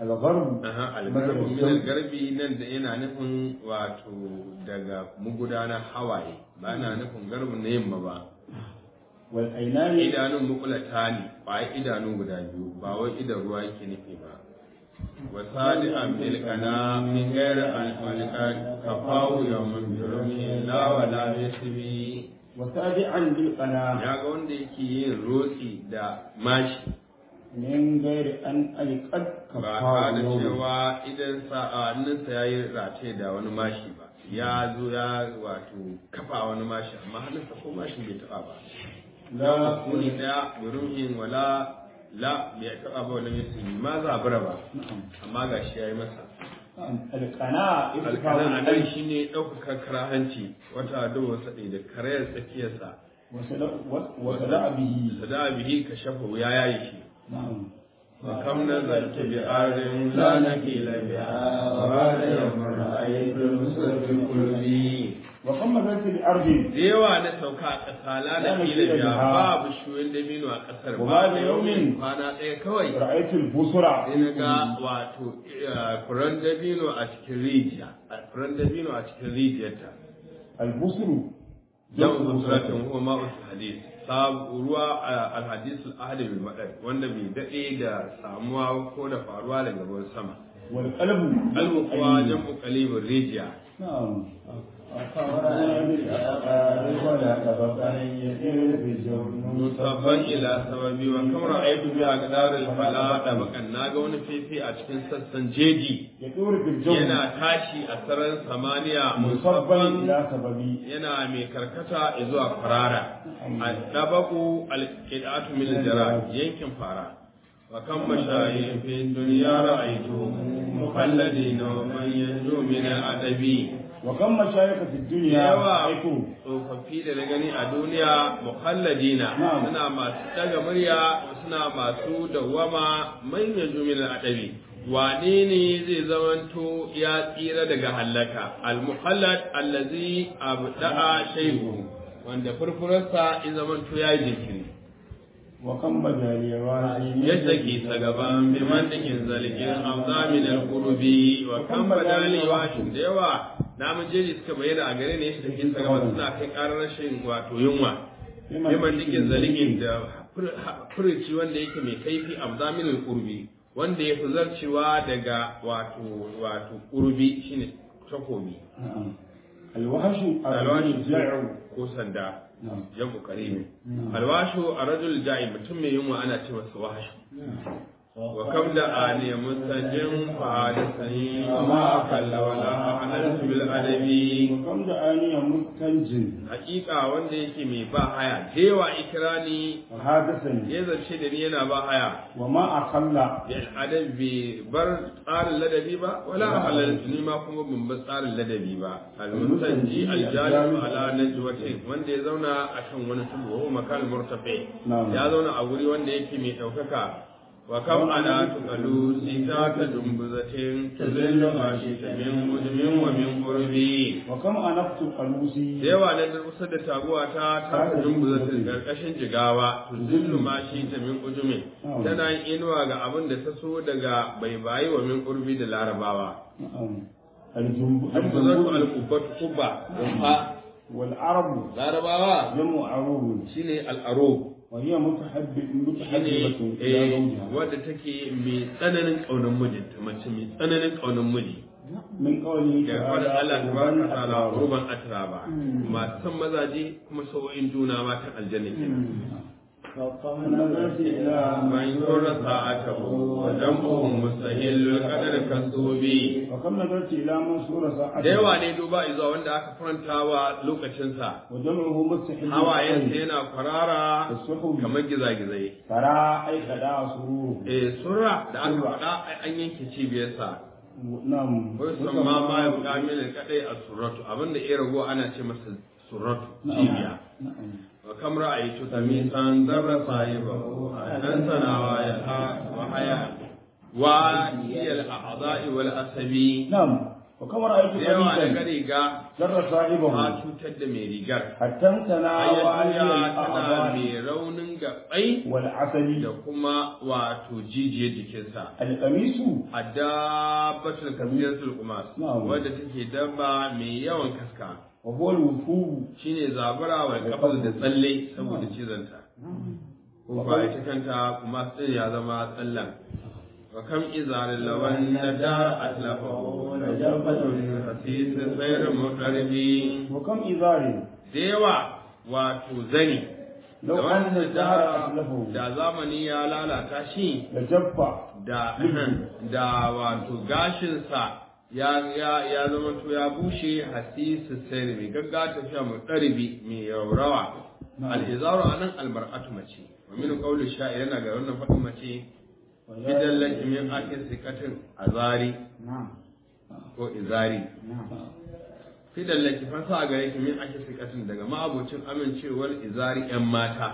الغرب algarbu min algarbi nan da yana nufin wato daga magudanar hawaye ba na nufin garbu na yamma ba. والعينان Idanun mukulata ne ba idanu guda biyu ba wai idan ruwa yake nufi ba. wasadi an bilkana min gairi alfalika kafawu yawmin birmi la wala bisbi. وسادعا بالقناة ya ga wanda yake yin rotsi da mashi من غير أن ألقد ba كفاه da يوم cewa idan sa'anninsa ya yi rataye da wani mashi ba ya zo ya wato kafa wani mashi amma hannunsa ko mashin bai taɓa ba لا kuni daya buruhin wala la bai taɓa ba wani musulmi ma zabura ba amma ga shi ya yi masa القناة alkanan a nan shi ne ɗaukaka karahanci wata ado wasa ɗaya da karayar tsakiyarsa وسدع به sada bihi ka shafa ya yayi shi نعم وكم نزلت بأرض لا نكيل بها وبعد يوم رأيت المسر في قلبي وكم نزلت بأرض yawa na sauka a ƙasa la nakila biha babu shuyin dabino a ƙasar وبعد ba يوم kwana ɗaya kawai رأيت البصرة sai na ga wato furen dabino a cikin rijiya furen dabino a cikin rijiyarta البصر jan usratin huwa ma'usul hadith ruwa alhadis al-ahd bil madar wanda bai dade da samuwa ko da faruwa daga ruwan sama والقلب albu kuwa jam'u qalibur rijiya نعم musabban ila sababi wa kam ra'aytu bi aqdar al-fala da bakan naga wani fefe a cikin sassan jeji يدور في الجو yana tashi a sararin samaniya مصبا musabban إلى سببي yana mai karkata zuwa farara al-dabaqu al-qidatu min al-jara yankin fara wa kam mashayin fi dunya ra'aytu mukhalladin wa man yanju min al-adabi وكم مشايخ في الدنيا yawa رأيتم tsofaffi da na gani a duniya mukhalladina suna masu daga murya suna masu dawwama man yanju min al-adabi wane ne zai zamanto ya tsira daga hallaka al-mukhallad allazi abda'a shay'u wanda furfurarsa ya zamanto ya yi jinkiri وكم بدالي واسي ya sake sa gaban bi mandikin zalikin amzamin al-qurbi wa kan badali washin da yawa namun jeji suka bayyana a gare ne ya sake sa gaban suna kai karar rashin wato yunwa bi mandikin zalikin da furuci wanda yake mai kaifi amzamin al-qurbi wanda ya fi zarcewa daga wato qurbi shine takobi الوحش الجائع ko sanda jamu karimi alwashu a rajul ja'i mutum mai yunwa ana ce masa wahashu wa kam da ani mustajin fa da sani ma akalla wala ahalantu bil adabi وكم دعاني مستنجن hakika wanda yake mai ba haya dewa ikirani وحادثني ya zarce da ni yana ba haya وما أخل bil adabi bar tsarin ladabi ba wala ahalantu ni ma kuma ban bar tsarin ladabi ba al mustanji al jalib ala najwatin wanda ya zauna akan wani tudu wa makal murtafi ya zauna a guri wanda yake mai daukaka wa kam ana tuqalu sitata dumbuzatin tuzillu ma shi min mujmin wa min qurbi وكم أنفت قلوسي yawa na durkusa da taguwa ta dumbuzatin karkashin jigawa tuzillu ma shi min ujmin tana yin inuwa ga abin da ta so daga baibayi wa min qurbi da larabawa dumbuzatu al-qubbatu qubba والعرب larabawa جمع عروب shine al-arub وهي متحبة إلى زوجها wadda take mai tsananin ƙaunar mijinta mace mai tsananin ƙaunar miji من قوله ga wani Allah tabaraka ta'ala ruban atraba masu san mazaje kuma sau'in juna matan aljanna kenan man yurra sa'atahu wa jam'uhum mustahillul qadar kasubi وكم نظرت إلى منصور ساعته da yawa ne duba izuwa wanda aka farantawa lokacinsa وجمعه مستحيل hawayensa yana kwarara kamar gizagizai ترى أي خداع سرور surra da aka faɗa an yanke cibiyarsa نعم wai san ma ma ya buƙa mini kadai a surratu abinda ya rago ana ce masa surratu cibiya wa kam ra'aytu tamisan darra sahibahu an sanawa ya wa haya wa hiya al-a'dha'i wal asabi نعم وكما رأيت da yawa daga قريبا riga جر ta صاحبه cutar da mai rigar حتى امتنع والي ayyuka tana الأعضاء mai raunin gabai والعسل da kuma wato jijiyar jikinsa القميص adabbatul kasiratul qumas Na'am. wadda take dabba mai yawan kaska وهو الوفوب shine zabura wa kafal da tsalle saboda cizanta ko ba ita kanta kuma din ya zama tsallan wa kam izarin lawan nada atlafahu najabbatun hasis sayr mutarbi وكم إزار da yawa wato zani لو da أن wanda الدهر da أتلفه da zamani ya lalata shi لجف da wato gashinsa ya zama to ya bushe hasisu sai mai gagga tafiya mai ɗaribi mai raurawa al'izaru a nan albar'atu mace wa min qawli sha'ir yana ga wannan faɗin mace bidan laki min akin sikatin azari ko izari fidan laki fasa a gare ki min akin sikatin daga ma'abocin amincewar izari yan mata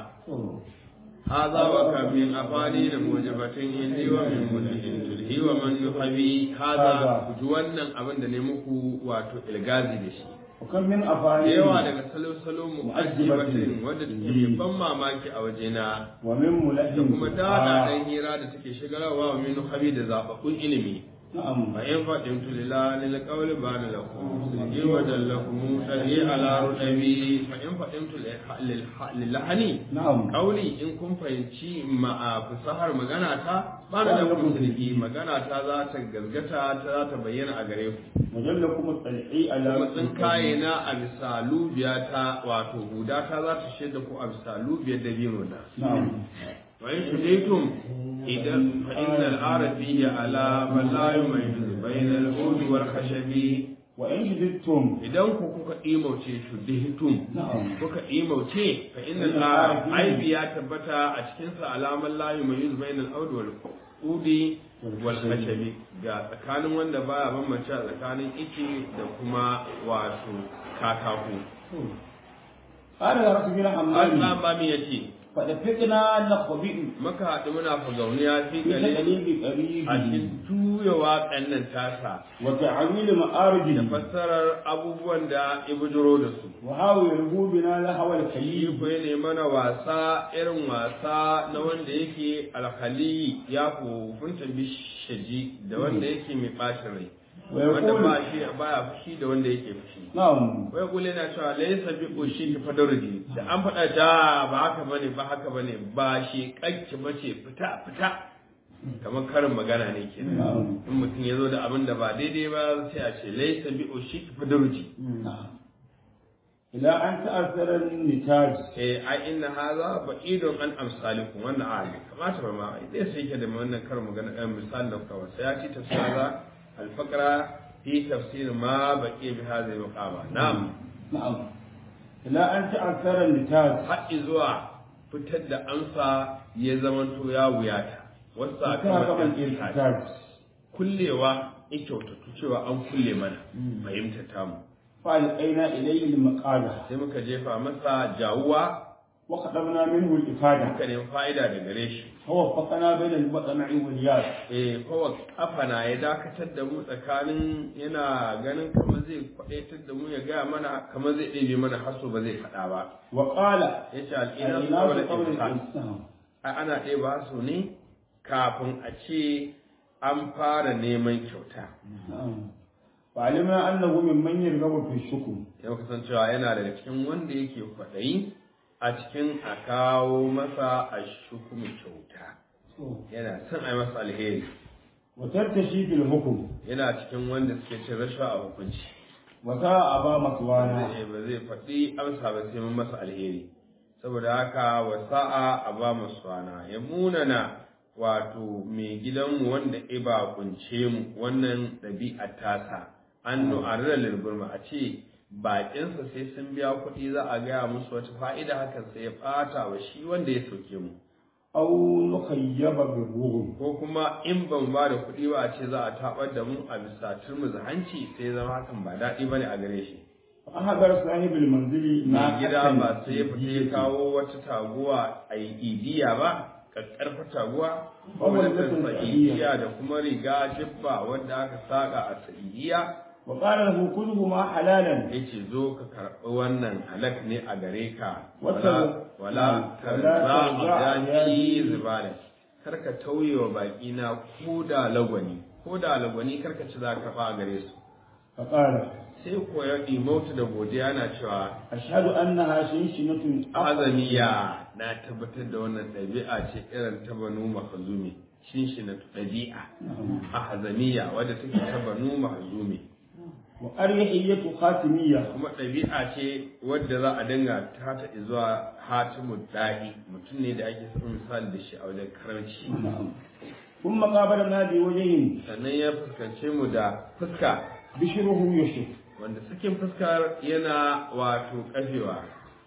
هذا وكم من أفاني موجبة عندي ومن مدهن تلهي ومن يحبي هذا جوانا أبن دنيمكو واتو إلغازي دشي وكم من أفاني yawa daga salo mu'ajjibatin wadda take ban mamaki a wajena ومن da ملهم kuma dada dan hira da take shigarwa wa min habi da zababbun ilimi نعم fa in fadimtu lillahi lil qawli ba'da lakum sirri wa dallakum tari ala rudabi fa in fadimtu lil lahani نعم kauli in kun fahimci fasahar magana ta ba da kun sirri magana ta za ta gazgata ta za ta bayyana a gare ku وجلكم الطلعي على kuma tsin kayena a bisa lubiya ta wato huda ta za ta shaida ku a bisa lubiyar dabino na نعم wa in shudaitum idan fa innal arabi ala man la yumayyizu bainal udi wal khashabi وإن شددتم idan ku kuka imauce shudaitum نعم kuka imauce fa innal arabi aibi ya tabbata a cikin sa alaman la yumayyizu bainal udi wal udi wal khashabi ga tsakanin wanda baya bambance tsakanin ice da kuma wato katako قال يا رسول الله حمام Allah ba mi yace فدفقنا نخبئ maka haɗu muna fagauniya fi في gale تقليد a قريب cikin juyawa ƙannan tasa وتعويل da مآرج fassarar abubuwan da ya bujiro da su. وحاول بنا لهو Shi الكليب ko ne mana wasa irin wasa na wanda yake alhali ya kofunta bishaji da wanda yake mai ɓacin rai. Wanda ويقول ba shi baya fushi da wanda yake fushi. نعم Wai kule na cewa laisa bi ushi ki fadarji da an faɗa da ba haka bane ba haka bane ba shi kakki bace fita fita kamar karin magana ne kenan. نعم In mutum ya zo da abin da ba daidai ba sai a ce laisa bi ushi ki fadarji. نعم إلى أن تأثر النتاج Ai inna hadha ba'idun an amsalikum wannan ayi kamata ba ma dai sai yake da wannan karin magana ɗan misali da kawai sai ya ci tafsira al-faqra fi tafsir ma baqi bi hadhihi al-maqama na'am نعم إلى أن تأثر النتاج haƙi zuwa fitar da amsa ya zamanto ya wuyata wasu كما sakamakon الإرتكاز kullewa ya kyautatu cewa an kulle mana fahimta tamu فألقينا إليه المقالة sai muka jefa masa jawuwa وخطبنا منه الإفادة muka nemi fa'ida da gare shi ووفقنا بين المطمع والياس kowa kafana ya dakatar da mu tsakanin yana ganin kamar zai kwadaitar da mu ya gaya mana kamar zai ɗebe mana haso ba zai faɗa ba وقال ya ce al'ina su الناس kawai قبل da الإنسان ana ɗeba haso ne kafin a ce an fara neman kyauta نعم وعلمنا أنه ممن يرغب في الشكر yau kasancewa yana daga cikin wanda yake kwaɗayi a cikin a kawo masa a shukumi kyauta yana son a yi masa alheri وترتشي في الحكم yana cikin wanda suke cin rashawa a hukunci وساء أبا مطوانا ba zai faɗi amsa ba sai mun masa alheri saboda haka wasa'a a ba mu swana ya munana wato mai gidanmu wanda iba kunce mu wannan ɗabi'a tasa an nu'arra lilgurma a ce baƙinsa sai sun biya kuɗi za a gaya musu wata fa'ida hakan sai ya ɓata wa shi wanda ya sauke mu أو نخيب بالرغم ko kuma in ban ba da kuɗi ba a ce za a taɓar da mu a bisa turmuzi hanci sai zama hakan ba daɗi ba ne a gare shi فأحضر صاحب المنزل mai gida ba sai ya fita ya kawo wata taguwa a idiya ba ƙarƙarfa taguwa Wannan wadda nufin sa'idiya da kuma riga jibba wadda aka saƙa a sa'idiya وقال له كلهما حلالا yace zo ka karɓi wannan halak ne a gare ka Wata- wala tarza ajami zibala karka tauye wa baki na koda lagwani karka ci za ka fa a gare su فقال sai ko ya dimauta da godiya na cewa أشهد أنها شنشنة azaniya na tabbatar da wannan ɗabi'a ce irin ta banu mahzumi shinshina ɗabi'a ahzaniya wadda take ta banu mahzumi وأريحية خاتمية kuma ɗabi'a ce wadda za a dinga tata zuwa hatimu da'i mutum ne da ake son misali da shi a wajen karanci ثم قابلنا بوجه sannan ya fuskance mu da fuska بشره يشف wanda sakin fuskar yana wato kafewa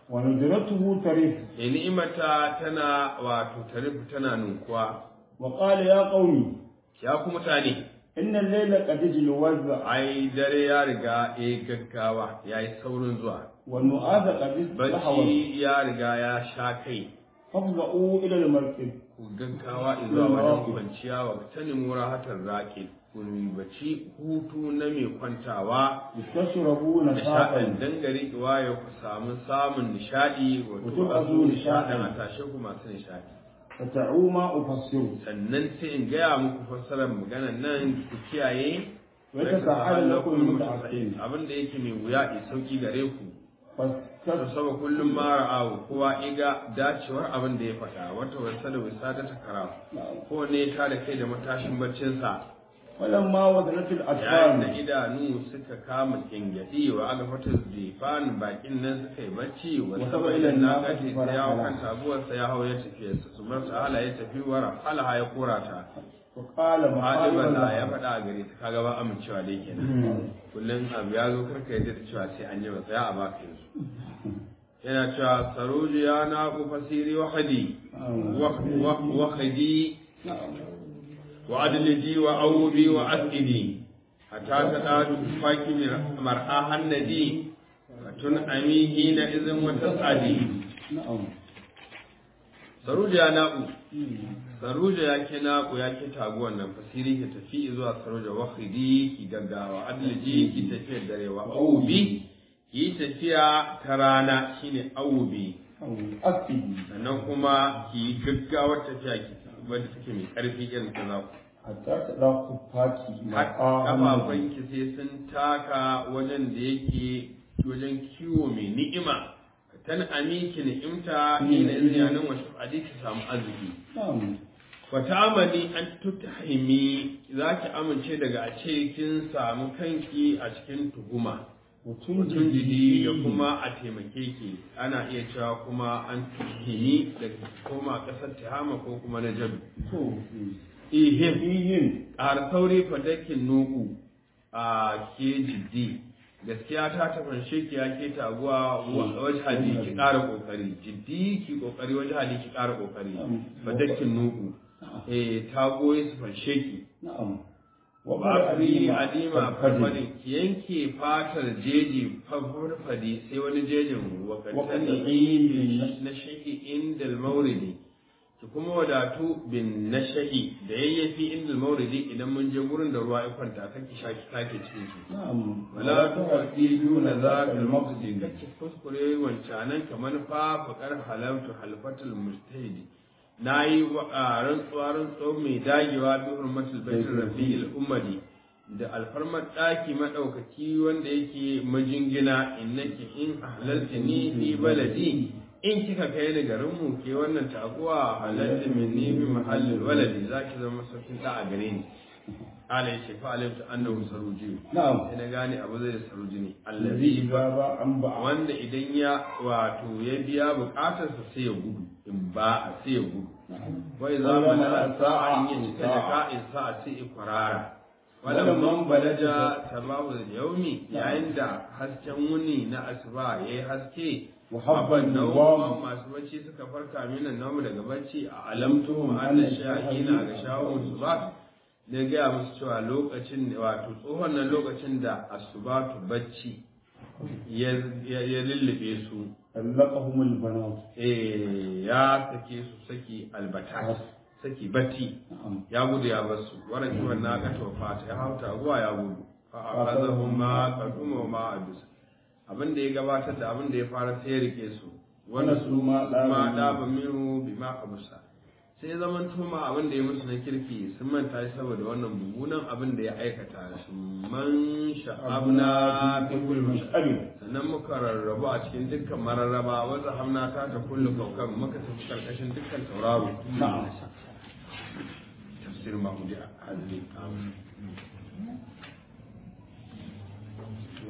ونظرته ترف ya ni'imata tana wato tarifu tana nunkuwa وقال يا قوم ya ku mutane إن الليل قد اجلوز ai dare ya riga gaggawa ya yi saurin zuwa والنؤاس قد استحوذ bacci ya riga ya sha kai فافزعوا إلى المركب ku gaggawa zuwa wajen kwanciya wa tanin rahatar raƙi ku bacci hutu na mai kwantawa استشربوا nishaɗin نشاطا dangare waye ku samun nishaɗi wato Wato azu nishaɗin nishaɗin. a tashe ku masu nishaɗi فتعوا ما أفسر sannan sai in gaya muku fassarar maganar nan ku kiyaye ويتساءل لكم المتعقين abin da yake mai wuya ya sauki gare ku فاستشربوا saba kullum ma ra'awu kowa iga dacewar abin da ya faɗa wata wasa da wasa ta kara ko ne ta da kai da matashin baccinsa فلما وصلت yayin da الأطفال idanu suka kama kingyaɗi wa aka fata zifan bakin nan suka yi bacci wa Wa saba saba idan idan na na gaji gaji sai ya hau fara kan tabuwarsa ya hau ya tafi su bar hala ya tafi wara falaha ya kora ta وقال Hadiban محاربا da ya faɗa a gare ta kaga ba amincewa dai kenan kullum abu ya zo karka yadda da cewa sai an yi ba tsaya a baka yanzu yana cewa saruji ya na ku fasiri wa hadi wa adliji wa awubi wa asidi hatta ta dadu faki mar'a hannadi tun amihi na izin wata tsadi نعم saruji ya na'u saruja ya ke naku ya ke taguwan nan fasiri ki tafi zuwa saruja wahidi ki gaggawa adalji ki tafi darewa aubi ki tafiya ta rana shine aubi أسفل sannan kuma ki gaggawar tafiya ki wadda take mai karfi irin ta zaku حتى ترى خفاتي kafafan ki sai sun taka wajen da yake wajen kiwo mai ni'ima tan amiki ni'imta ni na izinin wasu adi ki samu arziki نعم wata amali an tutahimi za ki amince daga a ce kin samu kanki a cikin tuhuma mutum jidi da kuma a taimake ki ana iya cewa kuma an tuhimi da koma kasar tihama ko kuma na jabi ihim a sauri fadakin nuku a ke jiddi gaskiya ta tafanshe ki ya ke taguwa wajen hadi ki ƙara ƙoƙari jiddi ki ƙoƙari wajen hadi ki ƙara ƙoƙari fadakin nuku ta goyi su fanshe ki ba fi adima farfadin ki yanke fatar jeji farfadi sai wani jejin wakatani na shahi inda mauridi ki kuma wadatu bin na shahi da yayyafi inda mauridi idan mun je gurin da ruwa ya kwanta kake shaki kake cikin shi wala tu wasidu na zakal maqsidi kake kuskure wancanan kamar fa faqar halatu halfatul mujtahidi na yi rantsuwa mai dagewa bi hurmatul baitul rafi'il ummadi da alfarmar ɗaki maɗaukaki wanda yake majingina innaki in ahlalta ni fi baladi in kika kai ni garin mu ke wannan taguwa halalta minni bi mahallin waladi zaki zama masaukin da a gare ni ala yace fa alimtu annahu saruji na'am ina gane abu zai saruji ne allazi ba an ba wanda idan ya wato ya biya bukatarsa sai ya gudu in ba a sai ya gudu wai zamana sa'a ya cika da ka'in sa'a sai ya kwarara walamman balaja sabahu da yaumi yayin da hasken wuni na asuba yayi haske muhabban nawma masu bacci suka farka minan nawmu daga bacci a alamtuhum anna shahina ga shawun su ba da gaya musu cewa lokacin wato tsohon nan lokacin da asubatu bacci ya lullube su allaqahumul banat ya sake su saki albata saki batti ya gudu ya basu warakin wannan aka tofa ta ya hauta ruwa ya gudu fa'aqadahum ma qaduma ma adus abin da ya gabatar da abin da ya fara sai ya rike su wanda su ma daba minhu bima qabusa sai zaman tuma abin da ya musu na kirki sun manta shi saboda wannan mummunan abin da ya aikata su man sha'abna fi kulli mash'abin sannan muka rarrabu a cikin dukkan mararraba wanda hamna ta kullu kawkan muka tafi karkashin dukkan tauraro tafsir mahmudi azmi